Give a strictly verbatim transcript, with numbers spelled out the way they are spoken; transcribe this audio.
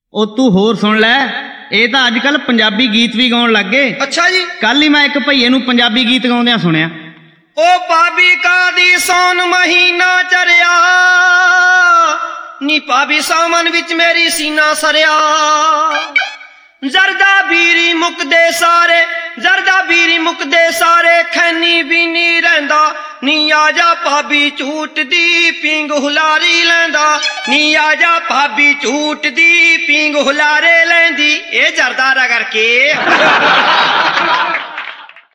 ਉਹ ਤੂੰ ਹੋਰ ਸੁਣ ਲੈ, ਇਹ ਤਾਂ ਅੱਜ ਕੱਲ ਪੰਜਾਬੀ ਗੀਤ ਵੀ ਗਾਉਣ ਲੱਗ ਗਏ। ਅੱਛਾ ਜੀ। ਕੱਲ ਹੀ ਮੈਂ ਇੱਕ ਭਈਏ ਨੂੰ ਪੰਜਾਬੀ ਗੀਤ ਗਾਉਂਦਿਆਂ ਸੁਣਿਆ। ਉਹ ਭਾਬੀ ਕਾਦੀ ਸੌਣ ਮਹੀਨਾ ਚਰਿਆ ਨੀ, ਭਾਬੀ ਸਾਵਨ ਵਿੱਚ ਮੇਰੀ ਸੀਨਾ ਸਰਿਆ। ਜ਼ਰਦਾ ਬੀਰੀ ਮੁੱਕਦੇ ਸਾਰੇ, ਜ਼ਰਦਾ ਬੀਰੀ ਮੁੱਕਦੇ ਸਾਰੇ, ਖੈਨੀ ਵੀ ਨੀ ਰਹਿੰਦਾ ਨੀ, ਆ ਜਾ ਭਾਬੀ ਝੂਟ ਦੀ ਪੀਂਗ ਹੁਲਾਰੀ ਲੈਂਦਾ ਨੀ, ਆ ਜਾ ਭਾਬੀ ਝੂਟ ਦੀ ਪੀਂਗ ਹੁਲਾਰੇ ਲੈਂਦੀ। ਇਹ ਜ਼ਰਦਾ ਰਗੜ ਕੇ